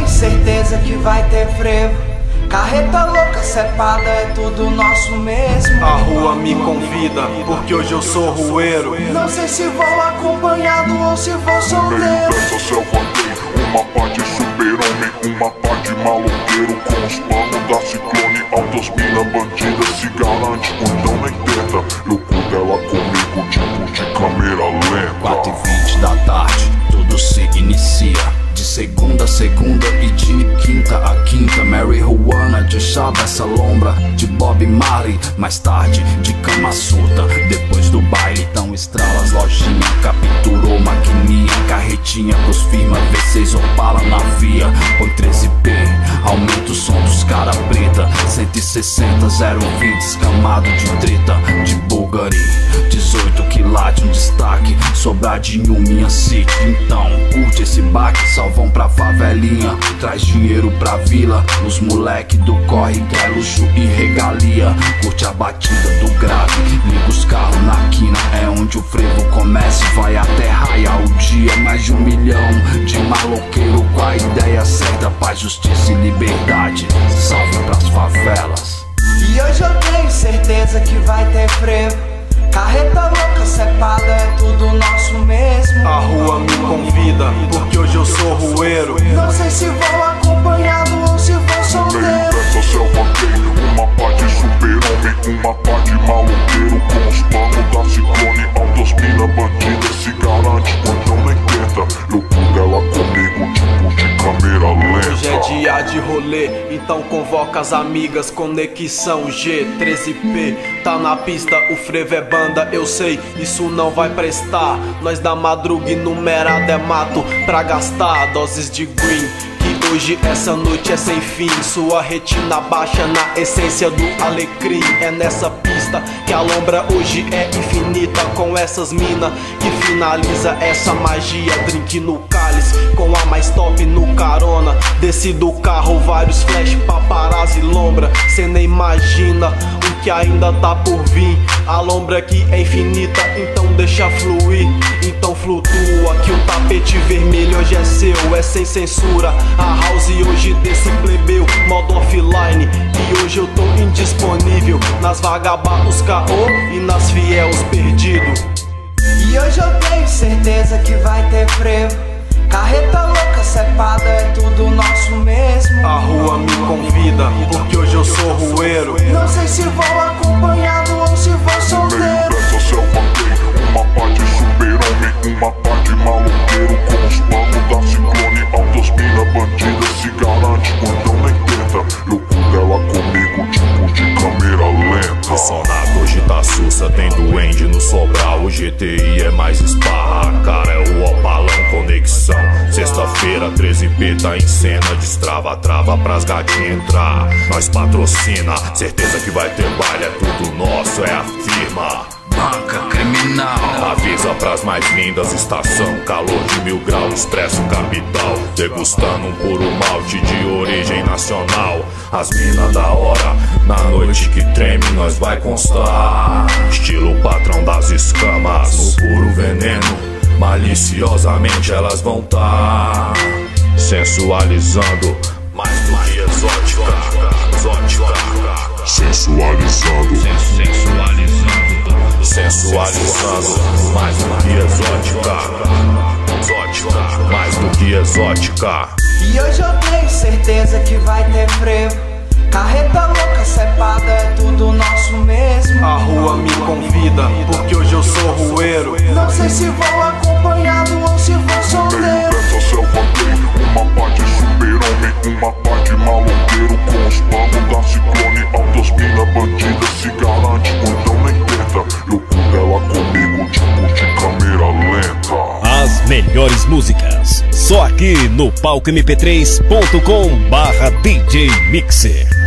certeza que vai ter frevo. Carreta louca, cepada, é tudo nosso mesmo. A rua me convida, porque hoje eu sou rueiro. Não sei se vou acompanhado ou se vou solteiro. No meio dessa selva tem uma pá de super-homem, uma pá de maloqueiro. Com os planos da ciclone, altas mina bandida se garante, então nem tenta. Eu cu dela comigo, tipo de câmera lenta. 4h20 da tarde, tudo se inicia. De segunda a segunda e de quinta a quinta. Marijuana de chá essa lombra de Bob Marley. Mais tarde de cama surda, depois do baile tão estralas, lojinha capturou maquininha, carretinha pros firma V6 Opala na via. Põe 13P, aumenta o som dos cara preta. 160, 020 escamado de treta. De Bulgari, 18 quilates, um destaque, Sobradinho, minha city. Então curte esse baque, vão pra favelinha, traz dinheiro pra vila. Os moleque do corre quer luxo e regalia. Curte a batida do grave, liga os carros na quina. É onde o frevo começa e vai até raiar o dia. Mais de 1 milhão de maloqueiro com a ideia certa, paz, justiça e liberdade. Salve pras favelas. E hoje eu tenho certeza que vai ter frevo. Carreta louca, cepada, é tudo nosso mesmo. A rua me convida, porque hoje eu sou rueiro. Não sei se vou acompanhado ou se vou No meio solteiro. dessa selva tem uma pá de super-homem, uma pá de maloqueiro. Com os planos da ciclone, altas mina bandida se garante, então nem tenta. Eu cu dela comigo, tipo de câmera lenta. Hoje é dia de rolê, então convoca as amigas. Conexão G13P, tá na pista, o frevo é banda. Eu sei, isso não vai prestar. Nós da madruga numerada é mato pra gastar. Doses de green, que hoje essa noite é sem fim. Sua retina baixa na essência do alecrim. É nessa pista que a lombra hoje é infinita. Com essas mina que finaliza essa magia. Drink no cálice, com a mais top no carona. Desci do carro, vários flash, paparazzi, lombra. Cê nem imagina o que ainda tá por vir. A lombra aqui é infinita, então deixa fluir. Então flutua, que o tapete vermelho hoje é seu, é sem censura. A house hoje desse plebeu, modo offline. E hoje eu tô indisponível nas vagabundos caô e nas fiéis perdido. E hoje eu tenho certeza que vai ter frevo. Carreta louca, cepada, é tudo nosso mesmo. A rua me convida, porque hoje eu sou rueiro. Não sei se vou acompanhado ou se vou No meio solteiro. dessa selva tem uma pá de super-homem, uma pá de maloqueiro. Com os planos da ciclone, altas mina bandida se garante, então nem tenta. Eu cu dela comigo, tipo de câmera lenta. O Sonaco hoje tá sussa, tem duende no Sobral. O GTI é mais esparra, a cara é o Opalão Conexão. Sexta-feira, 13P tá em cena, destrava, trava pras gatinhas entrar. Nós patrocina, certeza que vai ter baile, é tudo nosso, é a firma. Banca criminal. Avisa pras mais lindas, estação, calor de 1000 graus, expresso capital. Degustando um puro malte de origem nacional. As mina da hora, na noite que treme nós vai constar. Estilo patrão das escamas, no puro veneno, maliciosamente elas vão tá sensualizando, mais do que exótica, exótica. Sensualizando. Sensualizando, mais do que exótica, exótica, mais do que exótica. E hoje eu tenho certeza que vai ter frevo. Carreta louca, cepada, é tudo nosso mesmo. A rua me convida, porque hoje eu sou rueiro. Não sei se vou acompanhado ou se vou No meio solteiro. dessa selva tem uma pá de super-homem, uma pá de maloqueiro. Com os planos da ciclone, altas mina bandida se garante, então nem tenta. Eu cu dela comigo, tipo de câmera lenta. As melhores músicas, só aqui no palcomp3.com/DJ Mixer.